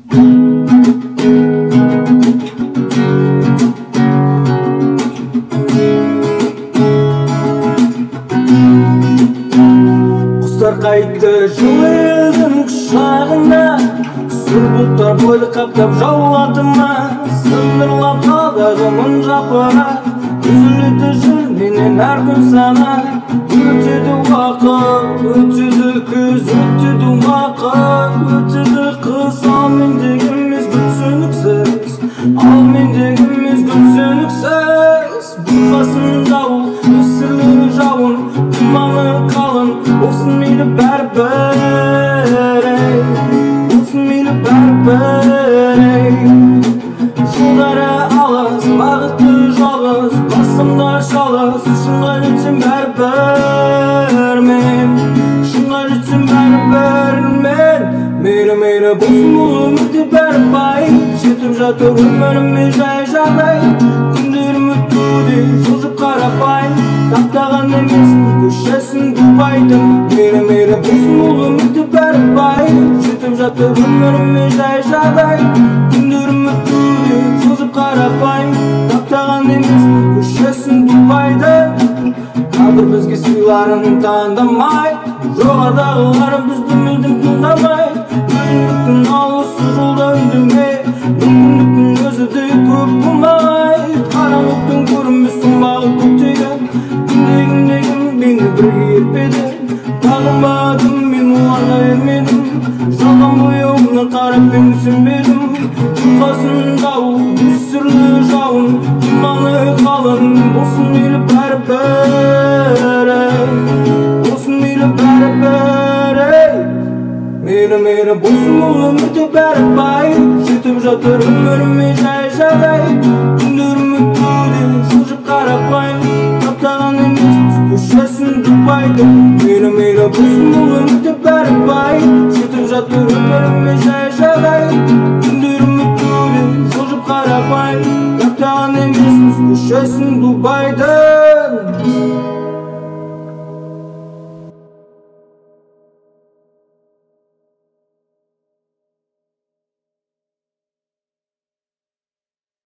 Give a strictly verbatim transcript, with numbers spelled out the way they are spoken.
Құстар қайтты жылы елдің құшағына, сұр бұлттар бойды қаптап жаулады ма? Сындырлап талдағымын жапырақ, үзіледі жүрменен әр күн сана. Өтеді уақыт, өтеді күз, өтеді уақыт, өтеді қыс. Ал мендегі мезгіл түсініксіз, ал мендегі мезгіл түсініксіз. Бұрқасын дауыл, өсірлері жауын, тұманы қалың, болсын мейлі бәрібір, болсын мейлі бәрібір. Жолдары алыс, бағыты жалғыз, басымда шалыс, шыңға жетсем бәрібір мен, шыңға жетсем бәрібір мен. Мейлі мейлі болсын бұл өмірде бәрі бай, жетіп жатыр өміріме жай жағдай. Күндерім өтуде жылжып қарапайым, таптаған емеспін көшесін Дубайдың. Мейлі мейлі болсын бұл өмірде бәрі бай, жетіп жатыр өміріме жай жағдай. Күндерім өтуде жылжып қарапайым, таптаған емеспін көшесін Дубайдың. Тағдыр бізге сыйларын таңдамай, жоғардағылар бізді мүлдем тыңдамай. Өзіндіктің алысы жолда үндемей, мүмкіндіктің өзі де көп болмай. Қараңғылықтың көрінбес сұмбағы көктейді, күндегімдегім мені бірге ерпеді. Бағынбадым мен оларға ермедім, жалған бояуына қарап мен сенбедім. Бұрқасын дауыл, үсірлі жауын, тұманы қалың, болсын мейлі бәрібір, болсын мейлі бәрібір. Мейлі мейлі болсын бұл өмірде бәрі бай, жетіп жатыр өміріме жай жағдай. Күндерім өтуде жылжып қарапайым, таптаған емеспіз көшесін Дубайдың. Мейлі мейлі болсын бұл өмірде бәрі бай, жетіп жатыр өміріме жай жағдай. Күндерім өтуде жылжып қарапайым, таптаған емеспіз көшесін Дубайдың.